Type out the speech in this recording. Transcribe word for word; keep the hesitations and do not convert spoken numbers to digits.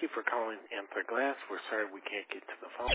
you for calling Amper Glass. We're sorry we can't get to the phone.